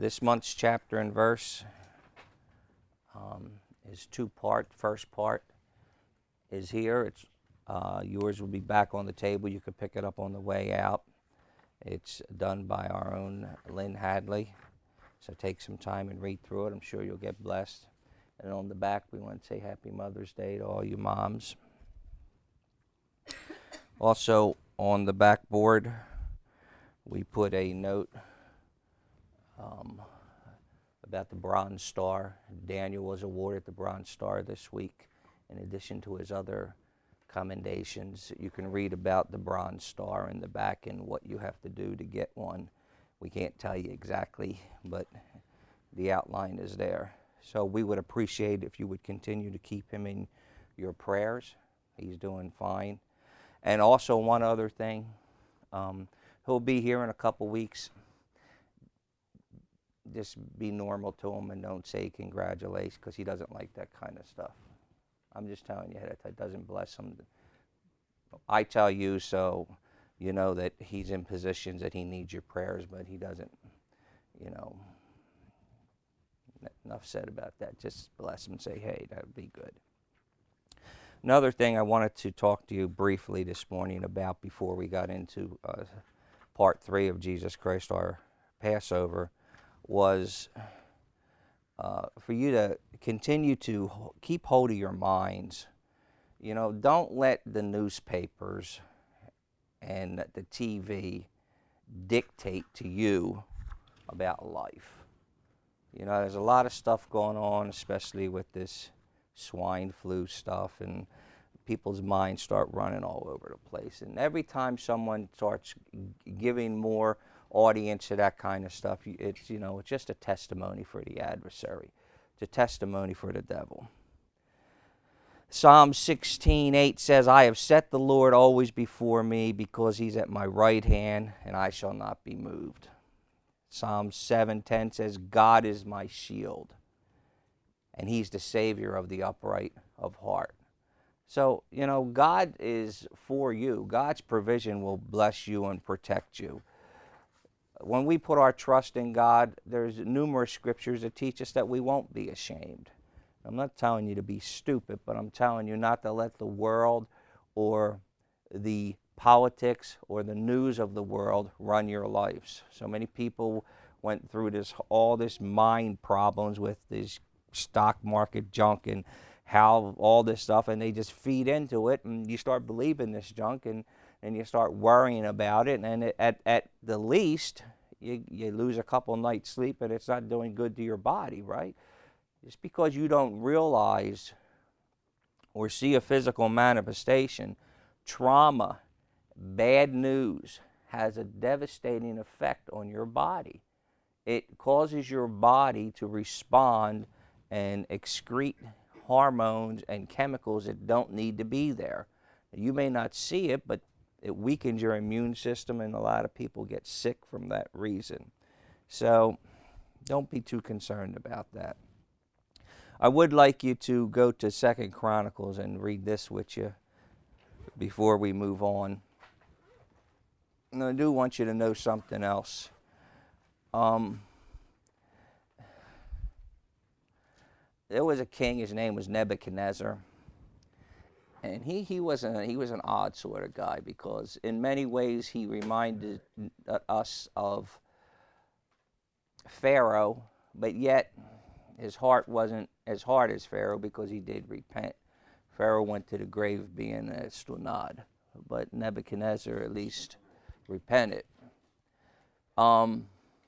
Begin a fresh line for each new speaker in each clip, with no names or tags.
This month's chapter and verse is two-part. First part is here. It's yours will be back on the table. You could pick it up on the way out. It's done by our own Lynn Hadley. So take some time and read through it. I'm sure you'll get blessed. And on the back, we want to say Happy Mother's Day to all you moms. Also, on the backboard, we put a note about the Bronze Star. Daniel was awarded the Bronze Star this week, in addition to his other commendations. You can read about the Bronze Star in the back and what you have to do to get one. We can't tell you exactly, but the outline is there. So we would appreciate if you would continue to keep him in your prayers. He's doing fine. And also one other thing, he'll be here in a couple weeks. Just be normal to him and don't say congratulations, because he doesn't like that kind of stuff. I'm just telling you that doesn't bless him. I tell you so you know that he's in positions that he needs your prayers, but he doesn't, enough said about that. Just bless him and say, hey, that would be good. Another thing I wanted to talk to you briefly this morning about before we got into part 3 of Jesus Christ, our Passover, was for you to continue to keep hold of your minds. Don't let the newspapers and the TV dictate to you about life. There's a lot of stuff going on, especially with this swine flu stuff, and people's minds start running all over the place. And every time someone starts giving more audience to that kind of stuff, it's just a testimony for the adversary. It's a testimony for the devil. Psalm 16:8 says, I have set the Lord always before me, because he's at my right hand, and I shall not be moved. Psalm 7:10 says, God is my shield, and he's the Savior of the upright of heart. So, God is for you. God's provision will bless you and protect you. When we put our trust in God, there's numerous scriptures that teach us that we won't be ashamed. I'm not telling you to be stupid, but I'm telling you not to let the world or the politics or the news of the world run your lives. So many people went through all this mind problems with this stock market junk and how all this stuff, and they just feed into it, and you start believing this junk, and you start worrying about it, and at the least, you lose a couple nights' sleep, and it's not doing good to your body, right? Just because you don't realize or see a physical manifestation, trauma, bad news has a devastating effect on your body. It causes your body to respond and excrete hormones and chemicals that don't need to be there. You may not see it, but it weakens your immune system, and a lot of people get sick from that reason. So don't be too concerned about that. I would like you to go to 2 Chronicles and read this with you before we move on. And I do want you to know something else. There was a king, his name was Nebuchadnezzar. And he was an odd sort of guy, because in many ways he reminded us of Pharaoh, but yet his heart wasn't as hard as Pharaoh, because he did repent. Pharaoh went to the grave being a stunad, but Nebuchadnezzar at least repented. And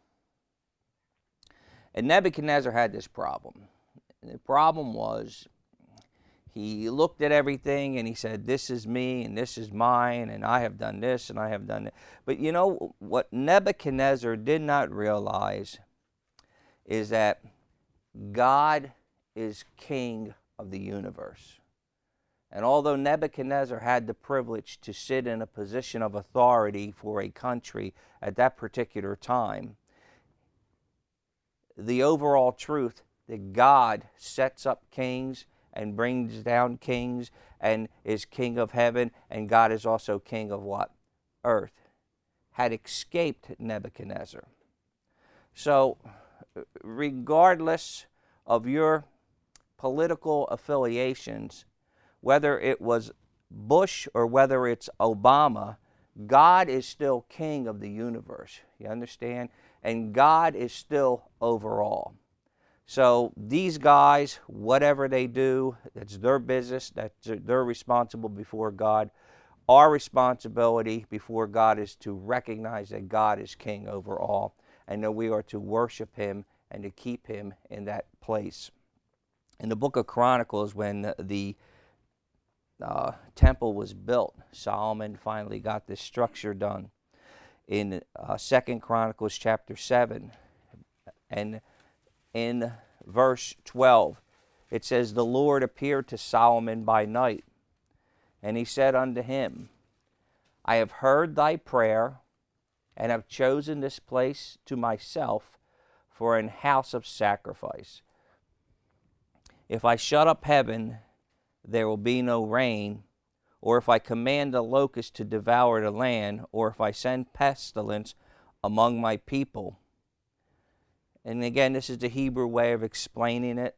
Nebuchadnezzar had this problem. And the problem was, he looked at everything and he said, this is me and this is mine, and I have done this and I have done that. But what Nebuchadnezzar did not realize is that God is king of the universe. And although Nebuchadnezzar had the privilege to sit in a position of authority for a country at that particular time, the overall truth that God sets up kings and brings down kings and is king of heaven, and God is also king of what? Earth, had escaped Nebuchadnezzar. So regardless of your political affiliations, whether it was Bush or whether it's Obama, God is still king of the universe. You understand? And God is still over all. So these guys, whatever they do, that's their business, they're responsible before God. Our responsibility before God is to recognize that God is king over all, and that we are to worship him and to keep him in that place. In the book of Chronicles, when the temple was built, Solomon finally got this structure done. In 2 Chronicles chapter 7, and in verse 12, it says, "The Lord appeared to Solomon by night, and he said unto him, I have heard thy prayer, and have chosen this place to myself for an house of sacrifice. If I shut up heaven, there will be no rain, or if I command the locust to devour the land, or if I send pestilence among my people." And again, this is the Hebrew way of explaining it.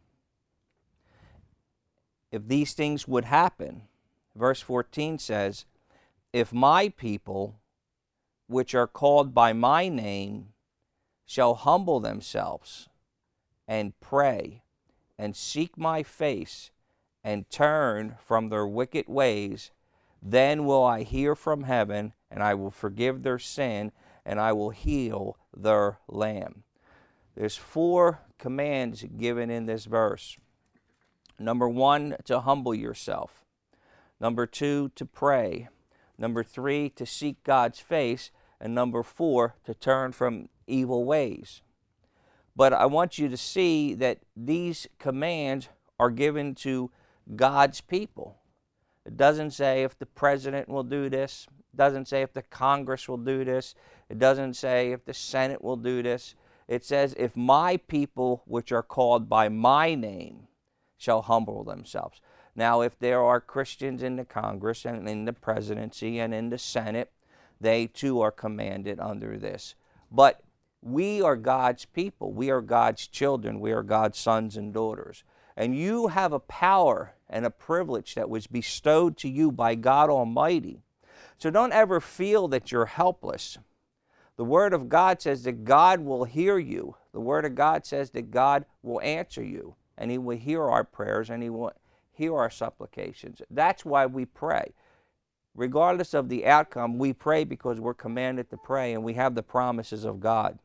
If these things would happen, verse 14 says, "If my people, which are called by my name, shall humble themselves and pray and seek my face and turn from their wicked ways, then will I hear from heaven, and I will forgive their sin, and I will heal their land." There's 4 commands given in this verse. Number 1, to humble yourself. Number 2, to pray. Number 3, to seek God's face. And number 4, to turn from evil ways. But I want you to see that these commands are given to God's people. It doesn't say if the president will do this. It doesn't say if the Congress will do this. It doesn't say if the Senate will do this. It says, if my people, which are called by my name, shall humble themselves. Now, if there are Christians in the Congress and in the presidency and in the Senate, they too are commanded under this. But we are God's people. We are God's children. We are God's sons and daughters. And you have a power and a privilege that was bestowed to you by God Almighty. So don't ever feel that you're helpless. The Word of God says that God will hear you. The Word of God says that God will answer you, and he will hear our prayers, and he will hear our supplications. That's why we pray. Regardless of the outcome, we pray because we're commanded to pray, and we have the promises of God.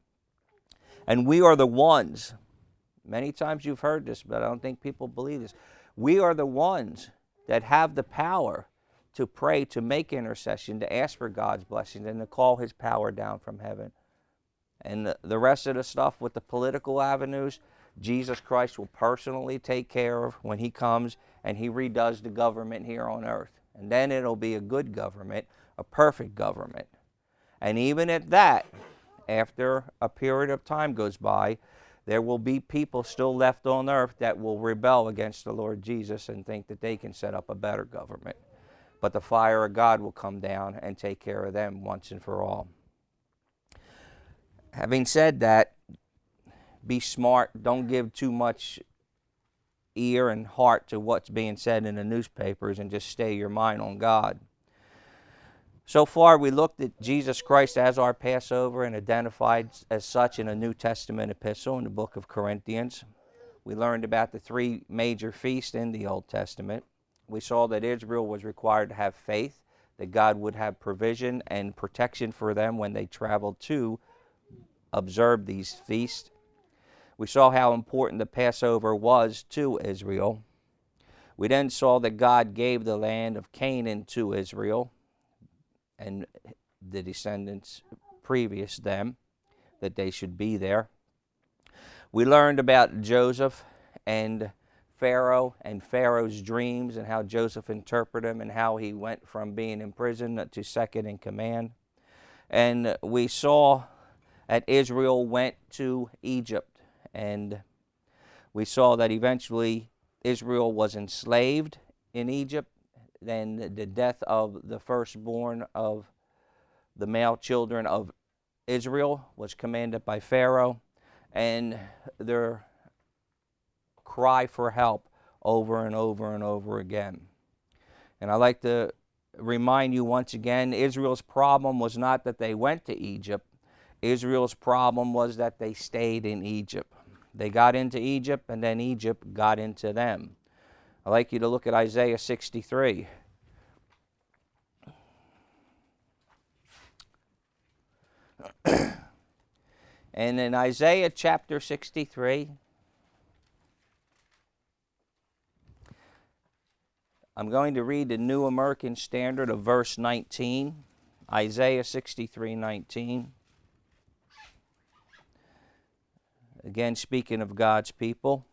And we are the ones, many times you've heard this, but I don't think people believe this. We are the ones that have the power to pray, to make intercession, to ask for God's blessings, and to call his power down from heaven. And the rest of the stuff with the political avenues, Jesus Christ will personally take care of when he comes and he redoes the government here on earth. And then it'll be a good government, a perfect government. And even at that, after a period of time goes by, there will be people still left on earth that will rebel against the Lord Jesus and think that they can set up a better government. But the fire of God will come down and take care of them once and for all. Having said that, be smart. Don't give too much ear and heart to what's being said in the newspapers, and just stay your mind on God. So far, we looked at Jesus Christ as our Passover and identified as such in a New Testament epistle in the book of Corinthians. We learned about the 3 major feasts in the Old Testament. We saw that Israel was required to have faith, that God would have provision and protection for them when they traveled to observe these feasts. We saw how important the Passover was to Israel. We then saw that God gave the land of Canaan to Israel and the descendants previous to them, that they should be there. We learned about Joseph and Pharaoh and Pharaoh's dreams, and how Joseph interpreted them, and how he went from being in prison to second in command. And we saw that Israel went to Egypt, and we saw that eventually Israel was enslaved in Egypt. Then the death of the firstborn of the male children of Israel was commanded by Pharaoh. and their cry for help over and over and over again. And I like to remind you once again, Israel's problem was not that they went to Egypt. Israel's problem was that they stayed in Egypt. They got into Egypt, and then Egypt got into them. I'd like you to look at Isaiah 63. And in Isaiah chapter 63, I'm going to read the New American Standard of verse 19, Isaiah 63:19. Again, speaking of God's people.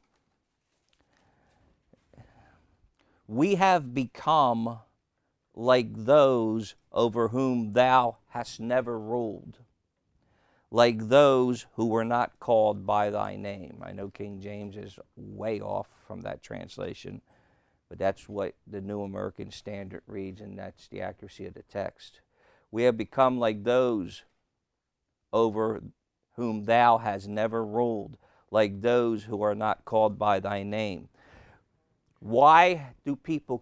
We have become like those over whom thou hast never ruled, like those who were not called by thy name. I know King James is way off from that translation, but that's what the New American Standard reads, and that's the accuracy of the text. We have become like those over whom thou hast never ruled, like those who are not called by thy name. Why do people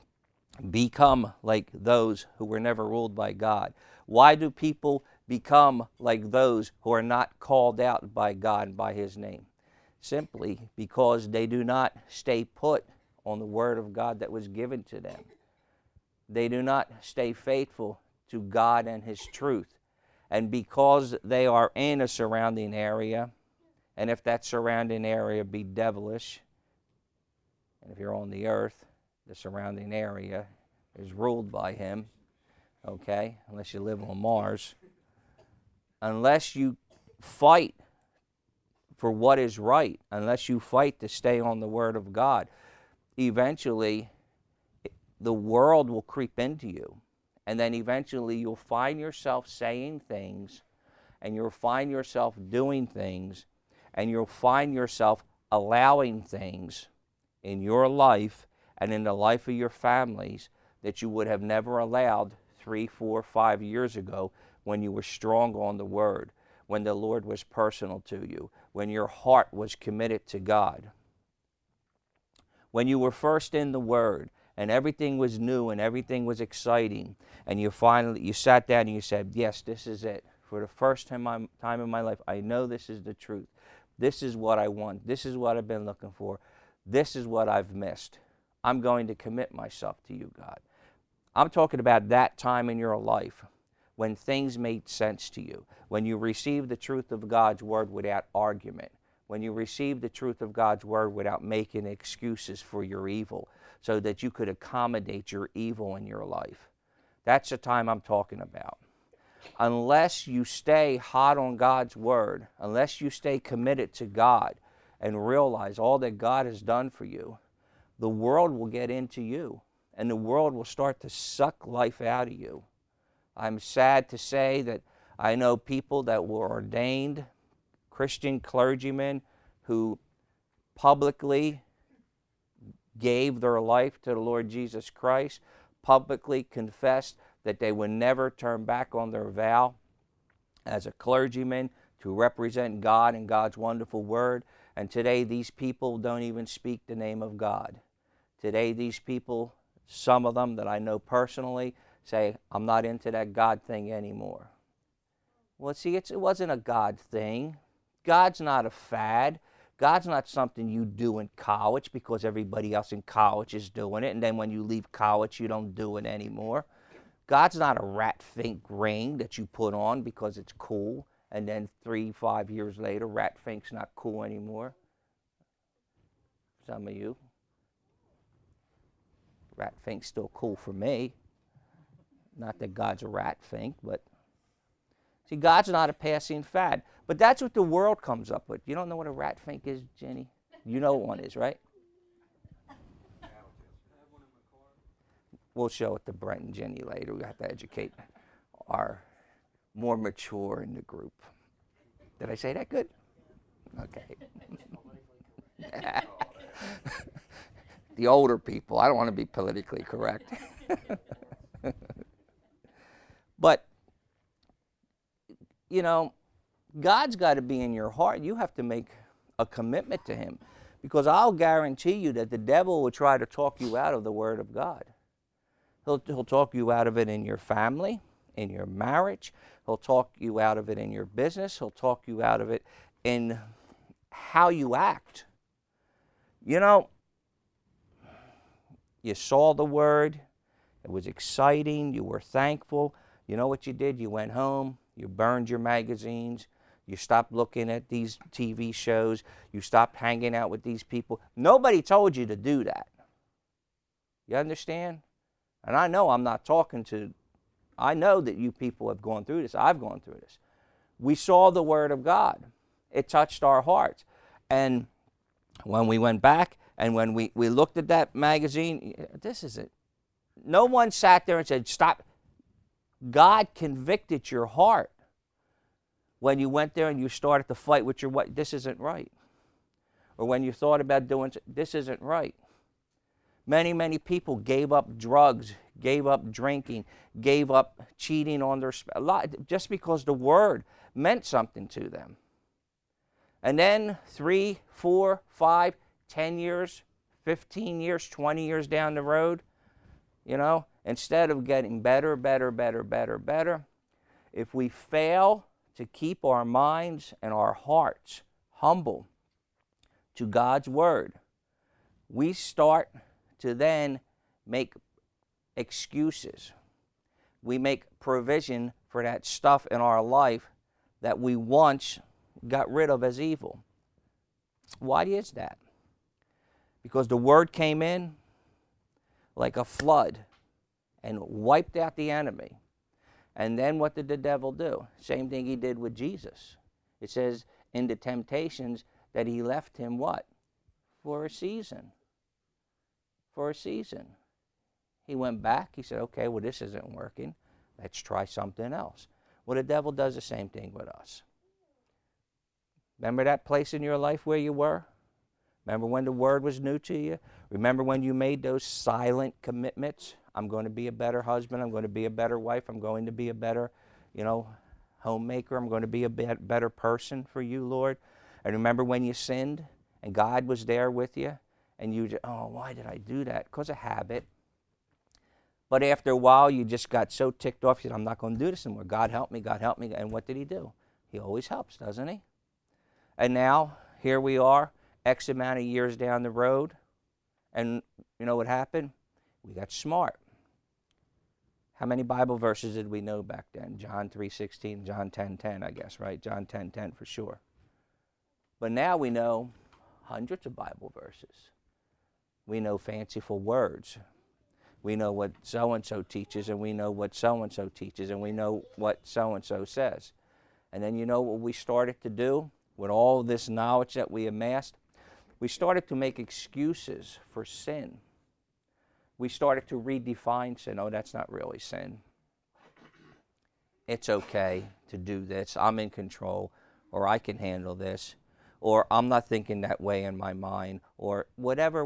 become like those who were never ruled by God? Why do people become like those who are not called out by God by his name? Simply because they do not stay put on the word of God that was given to them. They do not stay faithful to God and his truth. And because they are in a surrounding area, and if that surrounding area be devilish, and if you're on the earth, the surrounding area is ruled by him, okay, unless you live on Mars. Unless you fight for what is right, unless you fight to stay on the word of God, eventually the world will creep into you. And then eventually you'll find yourself saying things, and you'll find yourself doing things, and you'll find yourself allowing things in your life and in the life of your families that you would have never allowed 3, 4, 5 years ago when you were strong on the word, when the Lord was personal to you, when your heart was committed to God. When you were first in the word and everything was new and everything was exciting, and you sat down and you said, yes, this is it. For the first time in my life, I know this is the truth. This is what I want. This is what I've been looking for. This is what I've missed. I'm going to commit myself to you, God. I'm talking about that time in your life when things made sense to you, when you received the truth of God's word without argument, when you received the truth of God's word without making excuses for your evil, so that you could accommodate your evil in your life. That's the time I'm talking about. Unless you stay hot on God's word, unless you stay committed to God and realize all that God has done for you, the world will get into you, and the world will start to suck life out of you. I'm sad to say that I know people that were ordained Christian clergymen who publicly gave their life to the Lord Jesus Christ, publicly confessed that they would never turn back on their vow as a clergyman to represent God and God's wonderful word. And today these people don't even speak the name of God. Today these people, some of them that I know personally, say, I'm not into that God thing anymore. Well, see, it wasn't a God thing. God's not a fad. God's not something you do in college because everybody else in college is doing it, and then when you leave college, you don't do it anymore. God's not a rat fink ring that you put on because it's cool, and then 3, 5 years later, rat fink's not cool anymore. Some of you. Rat fink's still cool for me. Not that God's a rat fink, but see, God's not a passing fad. But that's what the world comes up with. You don't know what a rat fink is, Jenny? You know what one is, right? We'll show it to Brent and Jenny later. We have to educate our more mature in the group. Did I say that good? Okay. The older people. I don't want to be politically correct. But, you know, God's got to be in your heart. You have to make a commitment to him, because I'll guarantee you that the devil will try to talk you out of the Word of God. He'll talk you out of it in your family, in your marriage. He'll talk you out of it in your business. He'll talk you out of it in how you act. You know, you saw the Word. It was exciting. You were thankful. You know what you did? You went home. You burned your magazines. You stopped looking at these TV shows. You stopped hanging out with these people. Nobody told you to do that. You understand? And I know I'm not talking to, I know that you people have gone through this. I've gone through this. We saw the Word of God. It touched our hearts. And when we went back and when we looked at that magazine, this is it. No one sat there and said, stop. God convicted your heart when you went there and you started to fight with your wife. This isn't right. Or when you thought about doing, this isn't right. Many, many people gave up drugs, gave up drinking, gave up cheating on their spouse, just because the Word meant something to them. And then 3, 4, 5, 10 years, 15 years, 20 years down the road, you know, instead of getting better, if we fail to keep our minds and our hearts humble to God's Word, we start to then make excuses. We make provision for that stuff in our life that we once got rid of as evil. Why is that? Because the Word came in like a flood and wiped out the enemy. And then what did the devil do? Same thing he did with Jesus. It says in the temptations that he left him what? For a season. For a season. He went back. He said, okay, well, this isn't working. Let's try something else. Well, the devil does the same thing with us. Remember that place in your life where you were? Remember when the Word was new to you? Remember when you made those silent commitments? I'm going to be a better husband. I'm going to be a better wife. I'm going to be a better, homemaker. I'm going to be a better person for you, Lord. And remember when you sinned and God was there with you? And you just, oh, why did I do that? Because of habit. But after a while, you just got so ticked off, you said, I'm not going to do this anymore. God help me, God help me. And what did he do? He always helps, doesn't he? And now, here we are, X amount of years down the road. And you know what happened? We got smart. How many Bible verses did we know back then? John 3:16, John 10:10, I guess, right? John 10:10 for sure. But now we know hundreds of Bible verses. We know fanciful words. We know what so-and-so teaches, and we know what so-and-so teaches, and we know what so-and-so says. And then you know what we started to do with all this knowledge that we amassed? We started to make excuses for sin. We started to redefine sin. Oh, that's not really sin. It's okay to do this. I'm in control, or I can handle this, or I'm not thinking that way in my mind, or whatever.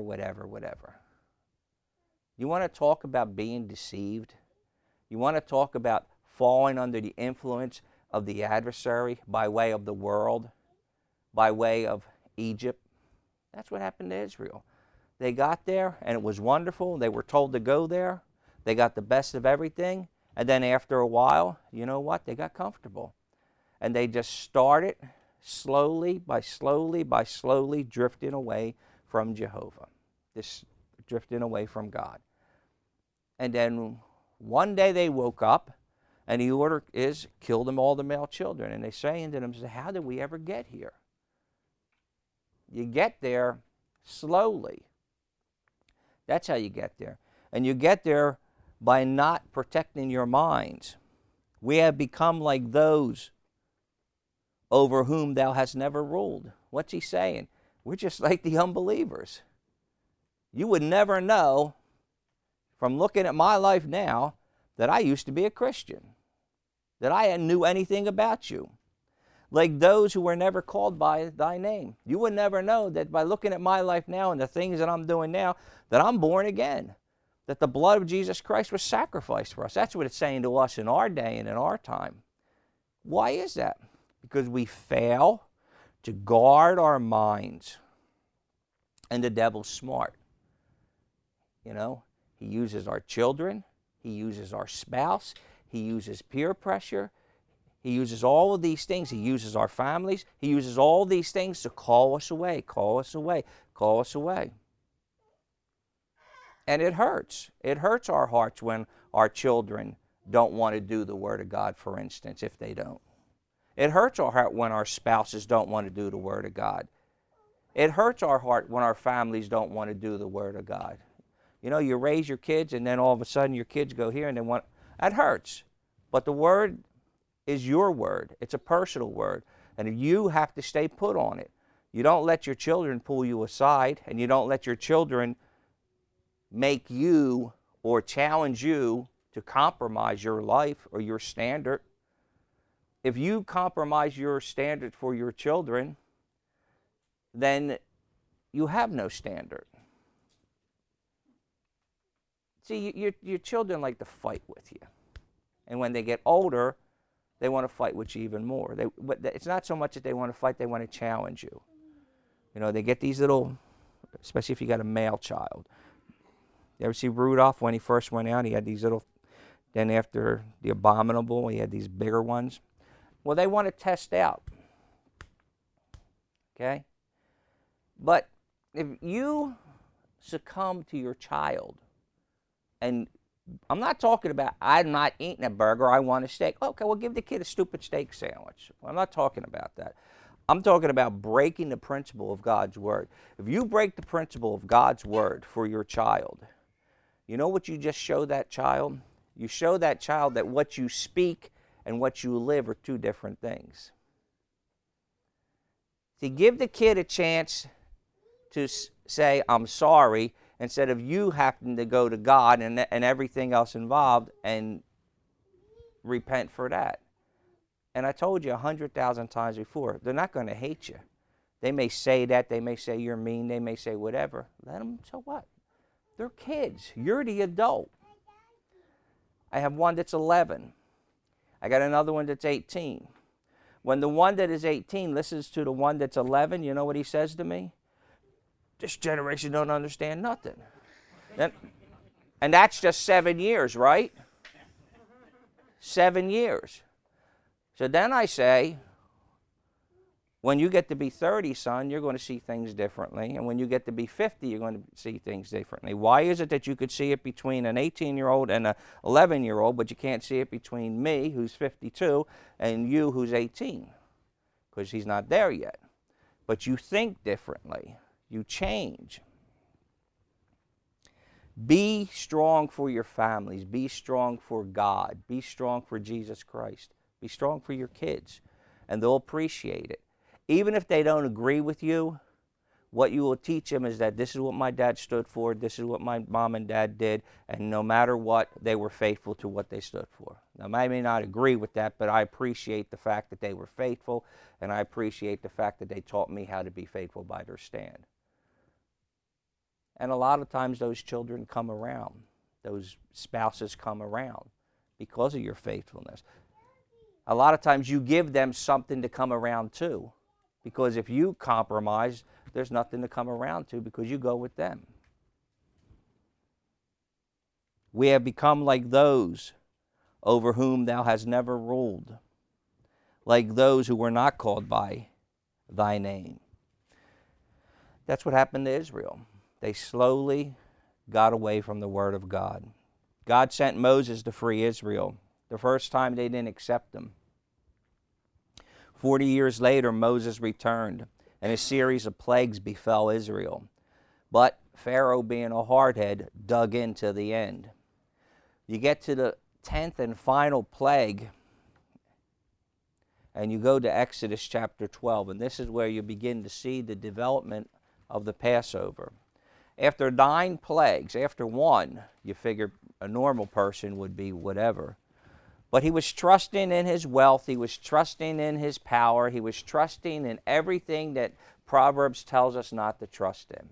You want to talk about being deceived? You want to talk about falling under the influence of the adversary by way of the world, by way of Egypt? That's what happened to Israel. They got there, and it was wonderful. They were told to go there. They got the best of everything. And then after a while, you know what? They got comfortable. And they just started slowly drifting away from Jehovah. Just drifting away from God. And then one day they woke up, and the order is, kill them all the male children. And they say to them, how did we ever get here? You get there slowly. That's how you get there. And you get there by not protecting your minds. We have become like those over whom thou hast never ruled. What's he saying? We're just like the unbelievers. You would never know from looking at my life now that I used to be a Christian, that I knew anything about you. Like those who were never called by thy name. You would never know that by looking at my life now and the things that I'm doing now, that I'm born again, that the blood of Jesus Christ was sacrificed for us. That's what it's saying to us in our day and in our time. Why is that? because we fail to guard our minds. And the devil's smart. You know, he uses our children, he uses our spouse, he uses peer pressure, he uses all of these things. He uses our families. He uses all these things to call us away, call us away, call us away. And it hurts. It hurts our hearts when our children don't want to do the Word of God, for instance, if they don't. It hurts our heart when our spouses don't want to do the Word of God. It hurts our heart when our families don't want to do the Word of God. You know, you raise your kids and then all of a sudden your kids go here and they want, that hurts. But the Word is your word. It's a personal word. And you have to stay put on it. You don't let your children pull you aside, and you don't let your children make you or challenge you to compromise your life or your standard. If you compromise your standard for your children, then you have no standard. See, your children like to fight with you. And when they get older, they want to fight with you even more. It's not so much that they want to fight, they want to challenge you. You know, they get these little, especially if you got a male child. You ever see Rudolph when he first went out? He had these little, then after the Abominable, he had these bigger ones. Well, they want to test out. Okay? But if you succumb to your child, and I'm not talking about, I'm not eating a burger, I want a steak. Okay, well, give the kid a stupid steak sandwich. I'm not talking about that. I'm talking about breaking the principle of God's Word. If you break the principle of God's Word for your child, you know what you just show that child? You show that child that what you speak and what you live are two different things. See, give the kid a chance to say, I'm sorry, instead of you having to go to God and everything else involved and repent for that. And I told you 100,000 times before, they're not going to hate you. They may say that, they may say you're mean, they may say whatever. Let them, so what? They're kids. You're the adult. I have one that's 11. I got another one that's 18. When the one that is 18 listens to the one that's 11, you know what he says to me? This generation don't understand nothing. And that's just 7 years, right? 7 years. So then I say, when you get to be 30, son, you're going to see things differently. And when you get to be 50, you're going to see things differently. Why is it that you could see it between an 18-year-old and an 11-year-old, but you can't see it between me, who's 52, and you, who's 18? Because he's not there yet. But you think differently. You change. Be strong for your families. Be strong for God. Be strong for Jesus Christ. Be strong for your kids. And they'll appreciate it. Even if they don't agree with you, what you will teach them is that this is what my dad stood for, this is what my mom and dad did, and no matter what, they were faithful to what they stood for. Now, I may not agree with that, but I appreciate the fact that they were faithful, and I appreciate the fact that they taught me how to be faithful by their stand. And a lot of times those children come around. Those spouses come around because of your faithfulness. A lot of times you give them something to come around to. Because if you compromise, there's nothing to come around to because you go with them. We have become like those over whom thou hast never ruled, like those who were not called by thy name. That's what happened to Israel. They slowly got away from the Word of God. God sent Moses to free Israel. The first time they didn't accept him. 40 years later, Moses returned, and a series of plagues befell Israel. But Pharaoh, being a hardhead, dug in to the end. You get to the 10th and final plague, and you go to Exodus chapter 12, and this is where you begin to see the development of the Passover. After 9 plagues, after one, you figure a normal person would be whatever. But he was trusting in his wealth. He was trusting in his power. He was trusting in everything that Proverbs tells us not to trust in.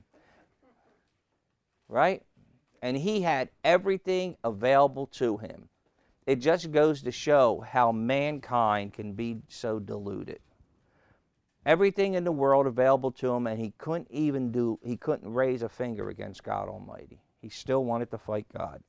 Right? And he had everything available to him. it just goes to show how mankind can be so deluded. Everything in the world available to him, and he couldn't raise a finger against God Almighty. He still wanted to fight God.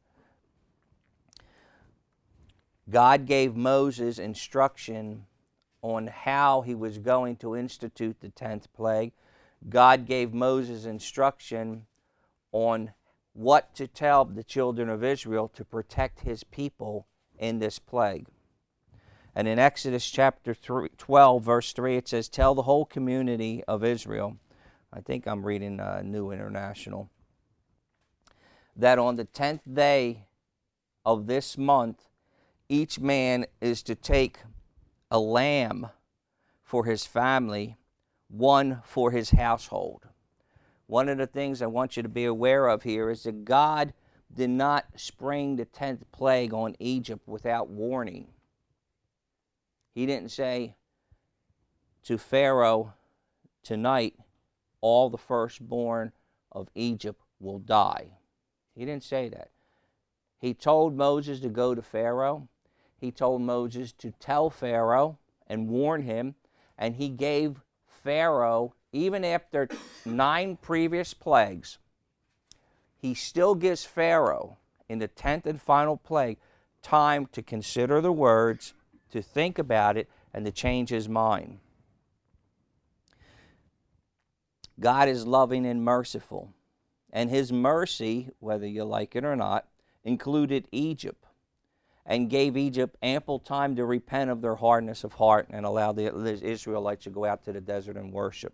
God gave Moses instruction on how he was going to institute the 10th plague. God gave Moses instruction on what to tell the children of Israel to protect his people in this plague. And in Exodus chapter 12, verse 3, it says, "Tell the whole community of Israel," I think I'm reading New International, "that on the 10th day of this month, each man is to take a lamb for his family, one for his household." One of the things I want you to be aware of here is that God did not spring the 10th plague on Egypt without warning. He didn't say to Pharaoh, "Tonight, all the firstborn of Egypt will die." He didn't say that. He told Moses to go to Pharaoh. He told Moses to tell Pharaoh and warn him. And he gave Pharaoh, even after 9 previous plagues, he still gives Pharaoh, in the 10th and final plague, time to consider the words, to think about it, and to change his mind. God is loving and merciful, and his mercy, whether you like it or not, included Egypt, and gave Egypt ample time to repent of their hardness of heart and allow the Israelites to go out to the desert and worship.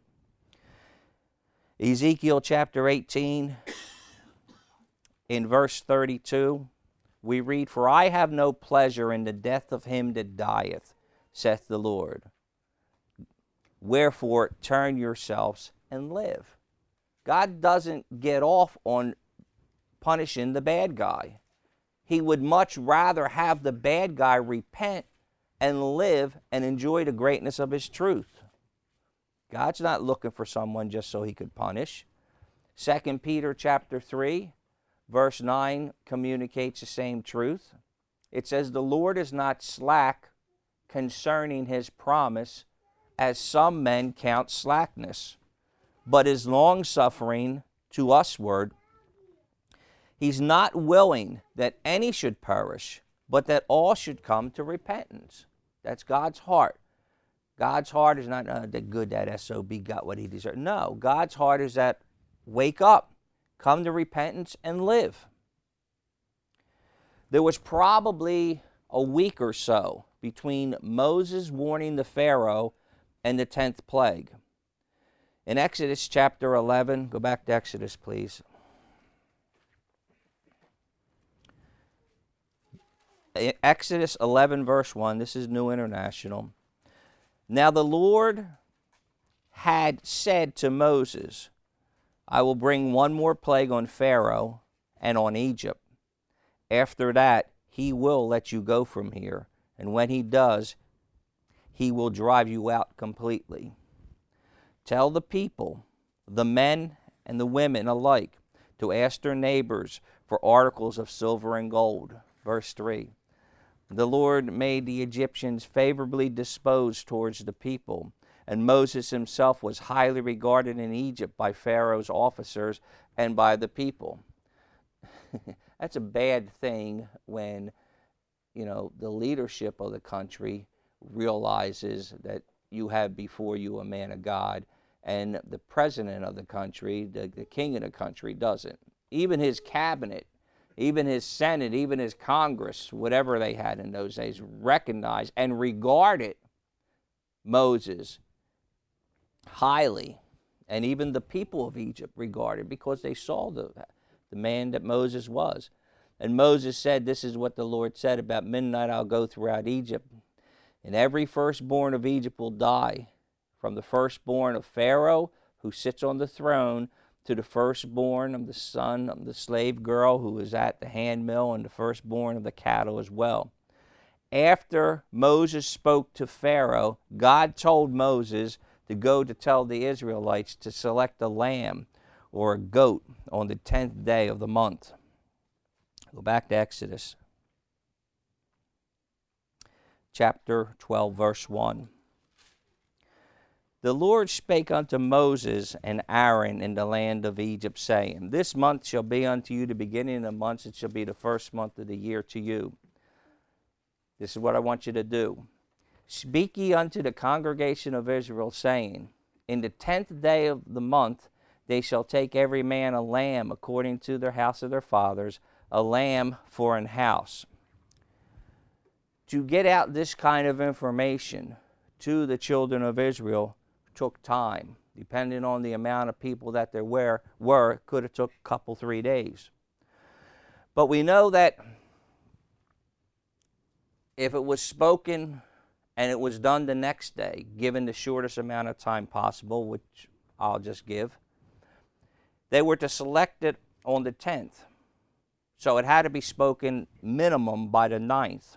Ezekiel chapter 18, in verse 32, we read, "For I have no pleasure in the death of him that dieth, saith the Lord. Wherefore turn yourselves and live." God doesn't get off on punishing the bad guy. He would much rather have the bad guy repent and live and enjoy the greatness of his truth. God's not looking for someone just so he could punish. 2 Peter chapter 3, verse 9 communicates the same truth. It says, "The Lord is not slack concerning his promise, as some men count slackness, but is longsuffering to usward. He's not willing that any should perish, but that all should come to repentance." That's God's heart. God's heart is not that good that SOB got what he deserved. No, God's heart is that wake up, come to repentance, and live. There was probably a week or so between Moses warning the Pharaoh and the 10th plague. In Exodus chapter 11, go back to Exodus, please. Exodus 11, verse 1, this is New International. "Now the Lord had said to Moses, I will bring one more plague on Pharaoh and on Egypt. After that, he will let you go from here. And when he does, he will drive you out completely. Tell the people, the men and the women alike, to ask their neighbors for articles of silver and gold." Verse 3. "The Lord made the Egyptians favorably disposed towards the people, and Moses himself was highly regarded in Egypt by Pharaoh's officers and by the people." That's a bad thing when, the leadership of the country realizes that you have before you a man of God, and the president of the country, the king of the country, doesn't. Even his cabinet, even his Senate, even his Congress, whatever they had in those days, recognized and regarded Moses highly. And even the people of Egypt regarded, because they saw the man that Moses was. And Moses said, "This is what the Lord said, about midnight I'll go throughout Egypt, and every firstborn of Egypt will die, from the firstborn of Pharaoh, who sits on the throne, to the firstborn of the son of the slave girl who is at the handmill, and the firstborn of the cattle as well." After Moses spoke to Pharaoh, God told Moses to go to tell the Israelites to select a lamb or a goat on the 10th day of the month. Go back to Exodus. chapter 12, verse 1. The Lord spake unto Moses and Aaron in the land of Egypt, saying, This month shall be unto you the beginning of the months, it shall be the first month of the year to you. This is what I want you to do. Speak ye unto the congregation of Israel, saying, In the 10th day of the month they shall take every man a lamb according to their house of their fathers, a lamb for an house. To get out this kind of information to the children of Israel took time. Depending on the amount of people that there were, it could have took a couple, 3 days. But we know that if it was spoken and it was done the next day, given the shortest amount of time possible, which I'll just give, they were to select it on the 10th. So it had to be spoken minimum by the 9th.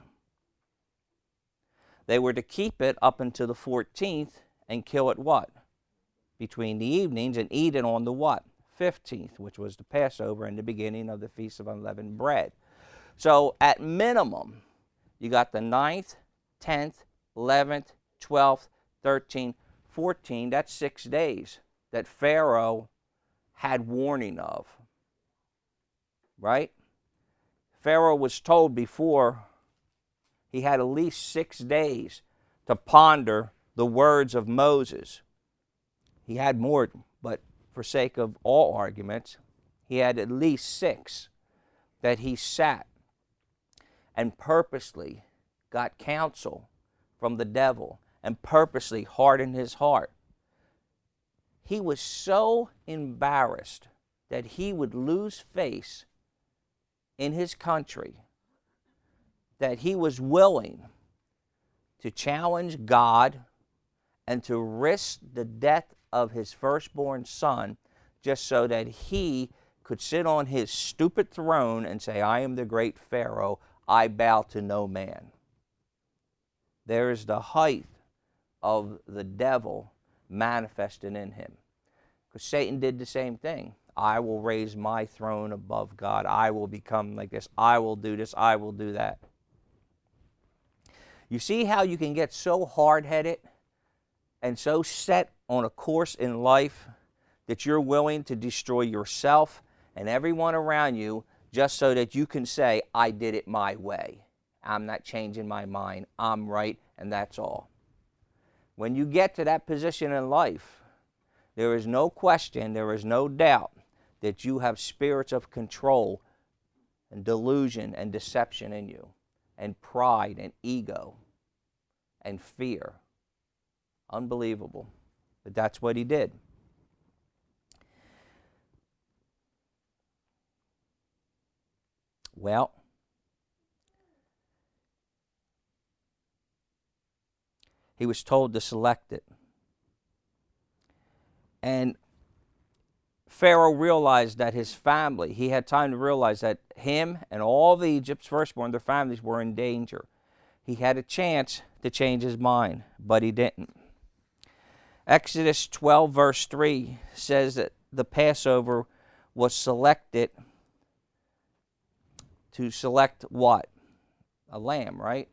They were to keep it up until the 14th and kill it what? Between the evenings, and eat it on the what? 15th, which was the Passover and the beginning of the Feast of Unleavened Bread. So at minimum, you got the 9th, 10th, 11th, 12th, 13th, 14th. That's 6 days that Pharaoh had warning of. Right? Pharaoh was told before he had at least 6 days to ponder the words of Moses. He had more, but for sake of all arguments, he had at least 6 that he sat and purposely got counsel from the devil and purposely hardened his heart. He was so embarrassed that he would lose face in his country that he was willing to challenge God and to risk the death of his firstborn son just so that he could sit on his stupid throne and say, I am the great Pharaoh, I bow to no man. There is the height of the devil manifested in him. Because Satan did the same thing. I will raise my throne above God. I will become like this. I will do this. I will do that. You see how you can get so hard-headed and so set on a course in life that you're willing to destroy yourself and everyone around you just so that you can say, I did it my way. I'm not changing my mind. I'm right, and that's all. When you get to that position in life, there is no question, there is no doubt that you have spirits of control and delusion and deception in you, and pride and ego and fear. Unbelievable. But that's what he did. Well, he was told to select it. And Pharaoh realized that his family, he had time to realize that him and all the Egypt's firstborn, their families were in danger. He had a chance to change his mind, but he didn't. Exodus 12, verse 3 says that the Passover was selected to select what? A lamb, right?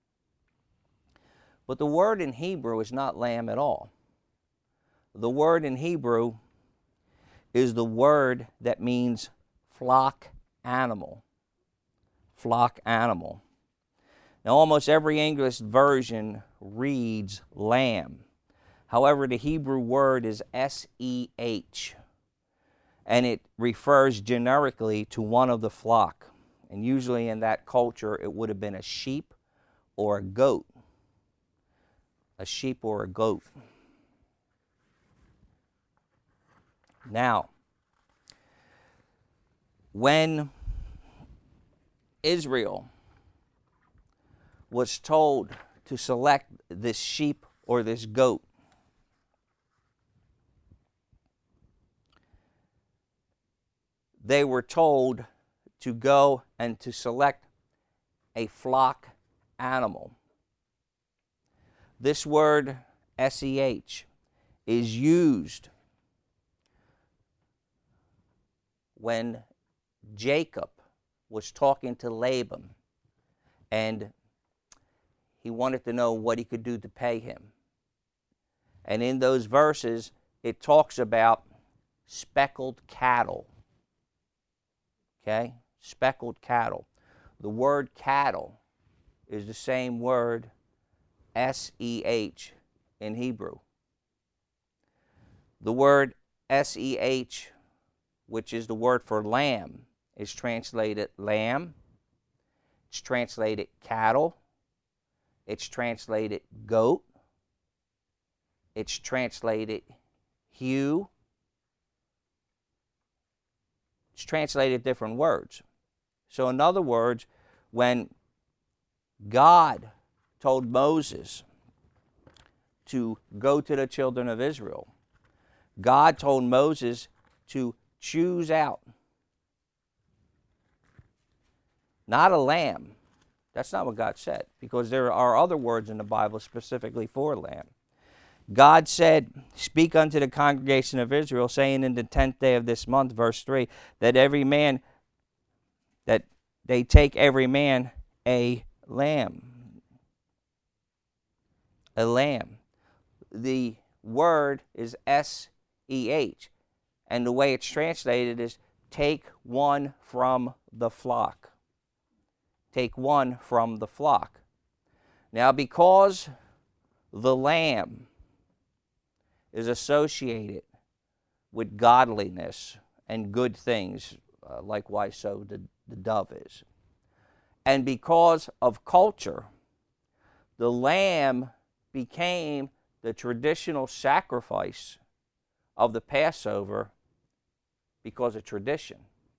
But the word in Hebrew is not lamb at all. The word in Hebrew is the word that means flock animal. Flock animal. Now, almost every English version reads lamb. However, the Hebrew word is S-E-H, and it refers generically to one of the flock. And usually in that culture, it would have been a sheep or a goat. A sheep or a goat. Now, when Israel was told to select this sheep or this goat, they were told to go and to select a flock animal. This word, S-E-H, is used when Jacob was talking to Laban, and he wanted to know what he could do to pay him. And in those verses, it talks about speckled cattle. Okay? Speckled cattle. The word cattle is the same word, S-E-H, in Hebrew. The word S-E-H, which is the word for lamb, is translated lamb. It's translated cattle. It's translated goat. It's translated ewe. It's translated different words. So in other words, when God told Moses to go to the children of Israel, God told Moses to choose out not a lamb. That's not what God said, because there are other words in the Bible specifically for lamb. God said, speak unto the congregation of Israel, saying in the 10th day of this month, verse 3, that they take every man a lamb. A lamb. The word is S-E-H, and the way it's translated is take one from the flock. Take one from the flock. Now, because the lamb is associated with godliness and good things, likewise so the dove is. And because of culture, the lamb became the traditional sacrifice of the Passover because of tradition.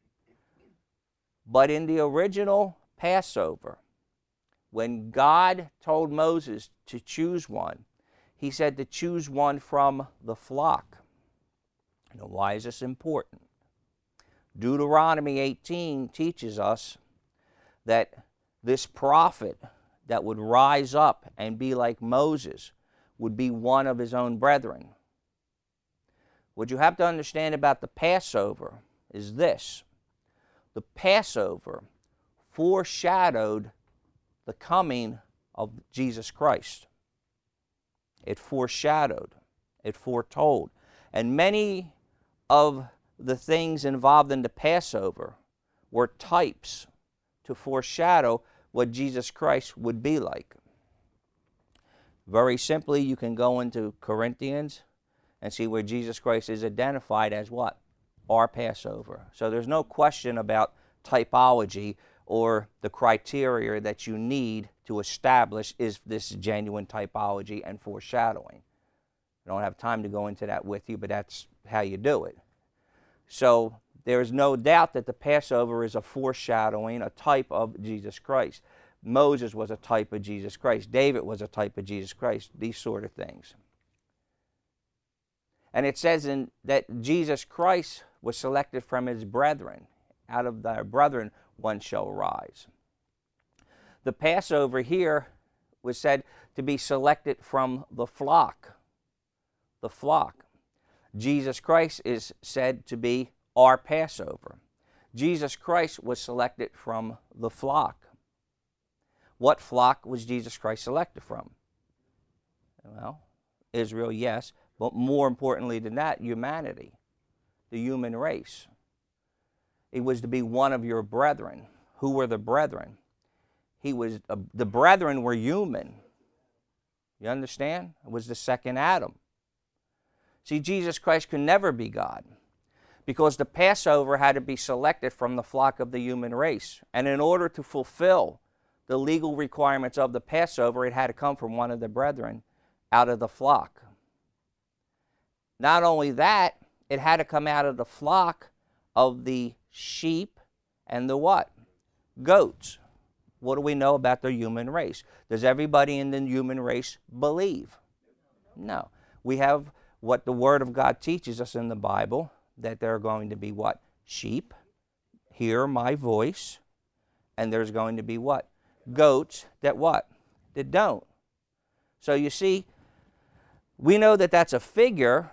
But in the original Passover, when God told Moses to choose one, he said to choose one from the flock. Now, why is this important? Deuteronomy 18 teaches us that this prophet that would rise up and be like Moses would be one of his own brethren. What you have to understand about the Passover is this. The Passover foreshadowed the coming of Jesus Christ. It foreshadowed, it foretold. And many of the things involved in the Passover were types to foreshadow what Jesus Christ would be like. Very simply, you can go into Corinthians and see where Jesus Christ is identified as what? Our Passover. So there's no question about typology or the criteria that you need to establish is this genuine typology and foreshadowing. I don't have time to go into that with you, but that's how you do it. So there's no doubt that the Passover is a foreshadowing, a type of Jesus Christ. Moses was a type of Jesus Christ. David was a type of Jesus Christ. These sort of things. And it says that Jesus Christ was selected from his brethren. Out of thy brethren one shall rise. The Passover here was said to be selected from the flock. The flock. Jesus Christ is said to be our Passover. Jesus Christ was selected from the flock. What flock was Jesus Christ selected from? Well, Israel, yes, but more importantly than that, humanity, the human race. It was to be one of your brethren. Who were the brethren? The brethren were human. You understand? It was the second Adam. See, Jesus Christ could never be God because the Passover had to be selected from the flock of the human race. And in order to fulfill the legal requirements of the Passover, it had to come from one of the brethren out of the flock. Not only that, it had to come out of the flock of the sheep and the what? Goats. What do we know about the human race? Does everybody in the human race believe? No. We have what the Word of God teaches us in the Bible, that there are going to be what? Sheep, hear my voice, and there's going to be what? Goats that what? That don't. So you see, we know that that's a figure,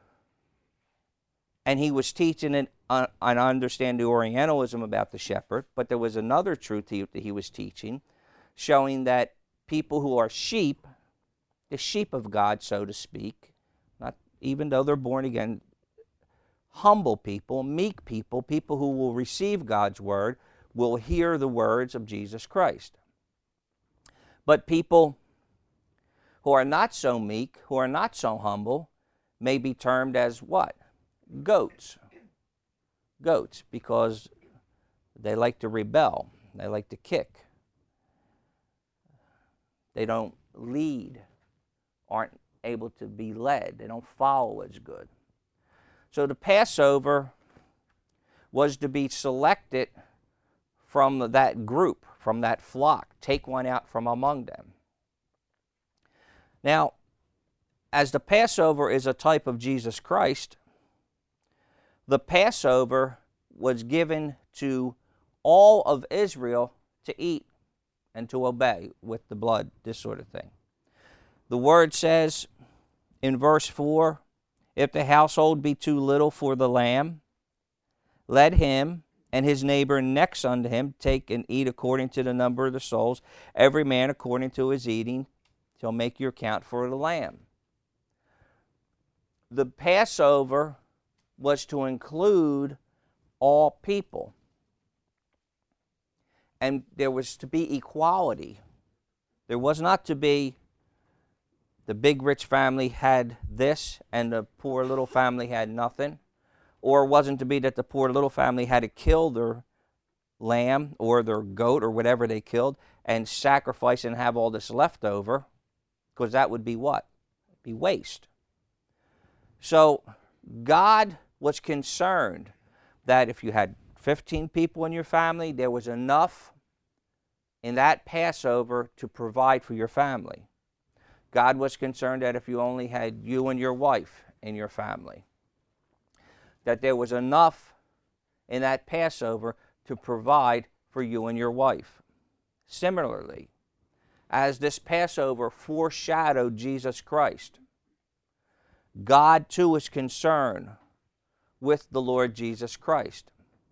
and he was teaching it, and I understand the Orientalism about the shepherd, but there was another truth that he was teaching, showing that people who are sheep, the sheep of God, so to speak, not even though they're born again, humble people, meek people, people who will receive God's word, will hear the words of Jesus Christ. But people who are not so meek, who are not so humble, may be termed as what? Goats. Goats, because they like to rebel. They like to kick. They don't lead, aren't able to be led. They don't follow as good. So the Passover was to be selected from that group, from that flock. Take one out from among them. Now, as the Passover is a type of Jesus Christ, the Passover was given to all of Israel to eat and to obey with the blood, this sort of thing. The word says in verse 4, if the household be too little for the lamb, let him and his neighbor next unto him take and eat according to the number of the souls, every man according to his eating, shall make your account for the lamb. The Passover was to include all people. And there was to be equality. There was not to be the big rich family had this and the poor little family had nothing. Or it wasn't to be that the poor little family had to kill their lamb or their goat or whatever they killed and sacrifice and have all this left over, because that would be what? It'd be waste. So God was concerned that if you had 15 people in your family, there was enough in that Passover to provide for your family. God was concerned that if you only had you and your wife in your family, that there was enough in that Passover to provide for you and your wife. Similarly, as this Passover foreshadowed Jesus Christ, God too is concerned with the Lord Jesus Christ.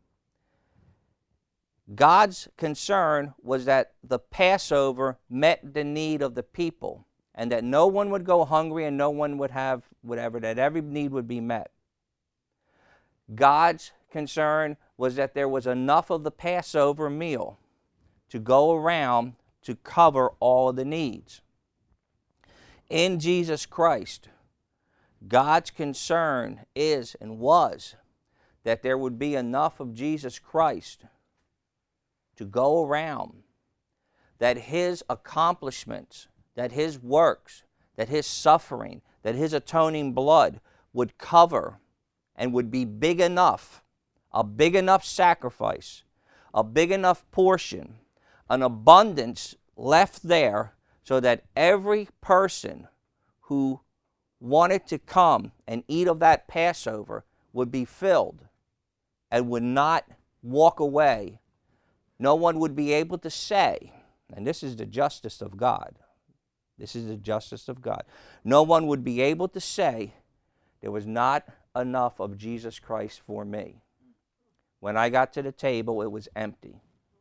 God's concern was that the Passover met the need of the people, and that no one would go hungry and no one would have whatever, that every need would be met. God's concern was that there was enough of the Passover meal to go around to cover all of the needs. In Jesus Christ, God's concern is and was that there would be enough of Jesus Christ to go around, that his accomplishments, that his works, that his suffering, that his atoning blood would cover and would be big enough, a big enough sacrifice, a big enough portion, an abundance left there so that every person who wanted to come and eat of that Passover would be filled and would not walk away. No one would be able to say, and this is the justice of God. This is the justice of God. No one would be able to say, there was not enough of Jesus Christ for me. When I got to the table, it was empty.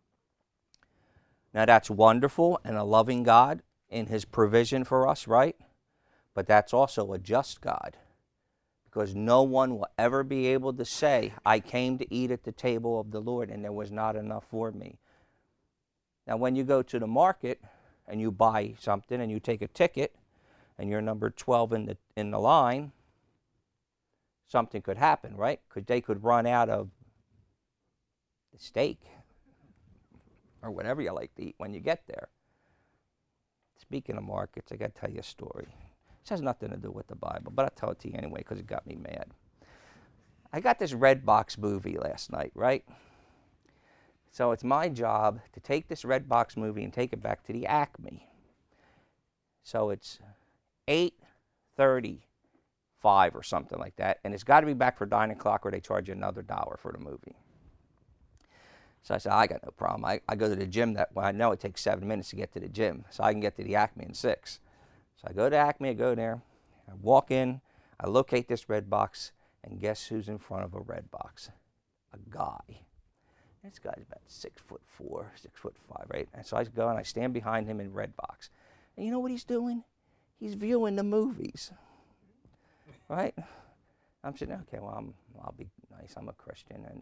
Now that's wonderful and a loving God in his provision for us, right? But that's also a just God, because no one will ever be able to say, I came to eat at the table of the Lord and there was not enough for me. Now when you go to the market and you buy something and you take a ticket and you're number 12 in the line, something could happen, right? Because they could run out of the steak or whatever you like to eat when you get there. Speaking of markets, I got to tell you a story. This has nothing to do with the Bible, but I'll tell it to you anyway because it got me mad. I got this Redbox movie last night, right? So it's my job to take this Redbox movie and take it back to the Acme. So it's 8:35 or something like that, and it's got to be back for 9 o'clock or they charge you another $1 for the movie. So I said, I got no problem. I go to the gym I know it takes 7 minutes to get to the gym, so I can get to the Acme in 6. So I go to Acme, I go there, I walk in, I locate this Redbox, and guess who's in front of a Redbox? A guy. This guy's about 6'4", 6'5", right? And so I go and I stand behind him in Redbox. And you know what he's doing? He's viewing the movies, right? I'm saying, okay, well, I'll be nice. I'm a Christian. And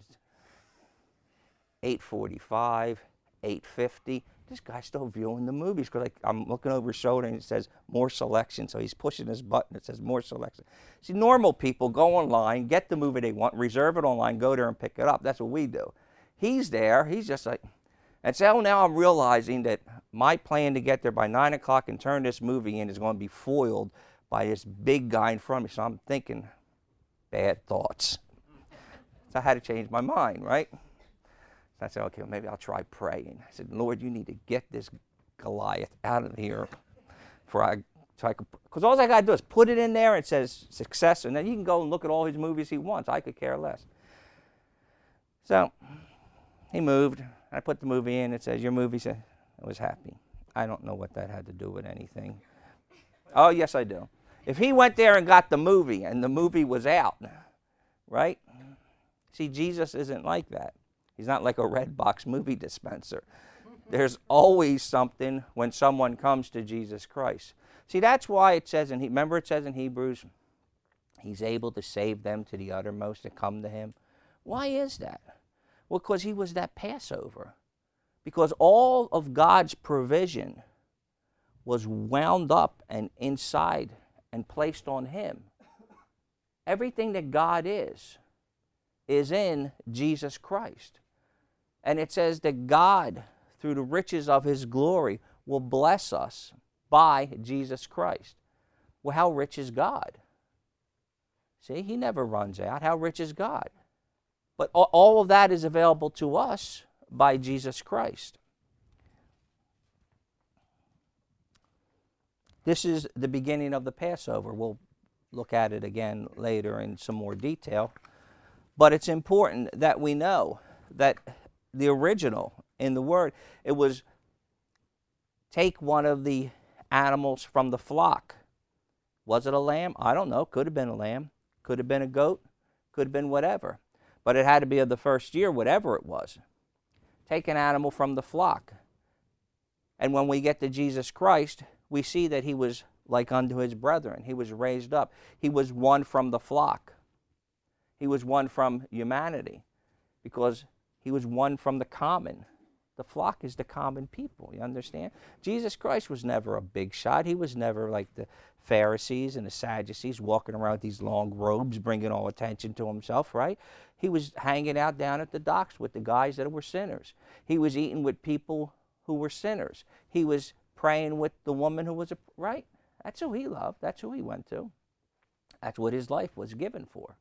8:45, 8:50. This guy's still viewing the movies because I'm looking over his shoulder and it says more selection. So he's pushing his button. It says more selection. See, normal people go online, get the movie they want, reserve it online, go there and pick it up. That's what we do. He's there. He's just like, and so now I'm realizing that my plan to get there by 9 o'clock and turn this movie in is going to be foiled by this big guy in front of me. So I'm thinking bad thoughts. So I had to change my mind, right? I said, okay, well, maybe I'll try praying. I said, Lord, you need to get this Goliath out of here. Because all I got to do is put it in there. It says success, and then you can go and look at all his movies he wants. I could care less. So he moved. I put the movie in. It says, your movie. Said, I was happy. I don't know what that had to do with anything. Oh, yes, I do. If he went there and got the movie, and the movie was out, right? See, Jesus isn't like that. He's not like a red box movie dispenser. There's always something when someone comes to Jesus Christ. See, that's why it says, remember it says in Hebrews, he's able to save them to the uttermost that come to him. Why is that? Well, because he was that Passover. Because all of God's provision was wound up and inside and placed on him. Everything that God is in Jesus Christ. And it says that God, through the riches of his glory, will bless us by Jesus Christ. Well, how rich is God? See, he never runs out. How rich is God? But all of that is available to us by Jesus Christ. This is the beginning of the Passover. We'll look at it again later in some more detail. But it's important that we know that the original in the word, it was take one of the animals from the flock. Was it a lamb? I don't know. Could have been a lamb. Could have been a goat. Could have been whatever. But it had to be of the first year, whatever it was. Take an animal from the flock. And when we get to Jesus Christ, we see that he was like unto his brethren. He was raised up. He was one from the flock. He was one from humanity because he was one from the common. The flock is the common people, you understand? Jesus Christ was never a big shot. He was never like the Pharisees and the Sadducees walking around with these long robes, bringing all attention to himself, right? He was hanging out down at the docks with the guys that were sinners. He was eating with people who were sinners. He was praying with the woman who was right? That's who he loved. That's who he went to. That's what his life was given for.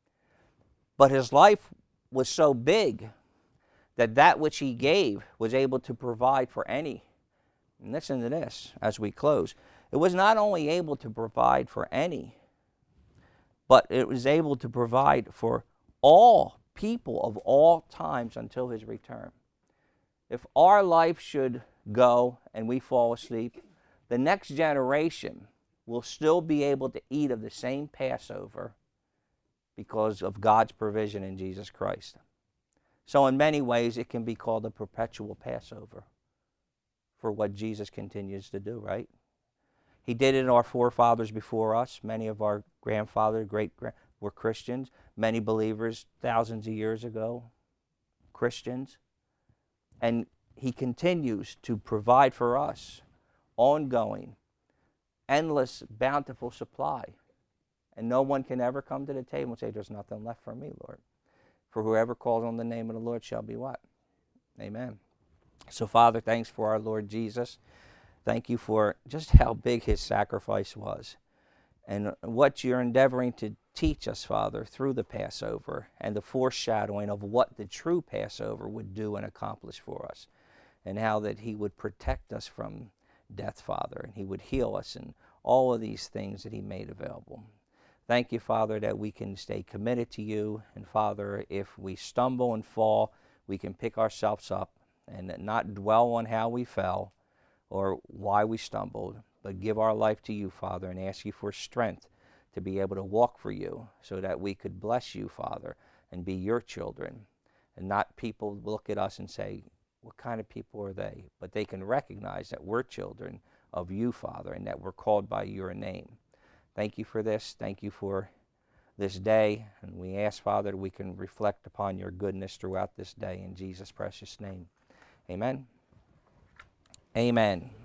But his life was so big that which he gave was able to provide for any. And listen to this as we close. It was not only able to provide for any, but it was able to provide for all people of all times until his return. If our life should go and we fall asleep, the next generation will still be able to eat of the same Passover because of God's provision in Jesus Christ. So in many ways, it can be called a perpetual Passover for what Jesus continues to do, right? He did it in our forefathers before us. Many of our grandfathers, were Christians. Many believers thousands of years ago, Christians. And he continues to provide for us ongoing, endless, bountiful supply. And no one can ever come to the table and say, there's nothing left for me, Lord. For whoever calls on the name of the Lord shall be what? Amen. So, Father, thanks for our Lord Jesus. Thank you for just how big his sacrifice was and what you're endeavoring to teach us, Father, through the Passover and the foreshadowing of what the true Passover would do and accomplish for us, and how that he would protect us from death, Father, and he would heal us, and all of these things that he made available. Thank you, Father, that we can stay committed to you. And, Father, if we stumble and fall, we can pick ourselves up and not dwell on how we fell or why we stumbled, but give our life to you, Father, and ask you for strength to be able to walk for you so that we could bless you, Father, and be your children. And not people look at us and say, what kind of people are they? But they can recognize that we're children of you, Father, and that we're called by your name. Thank you for this. Thank you for this day. And we ask, Father, that we can reflect upon your goodness throughout this day. In Jesus' precious name. Amen. Amen.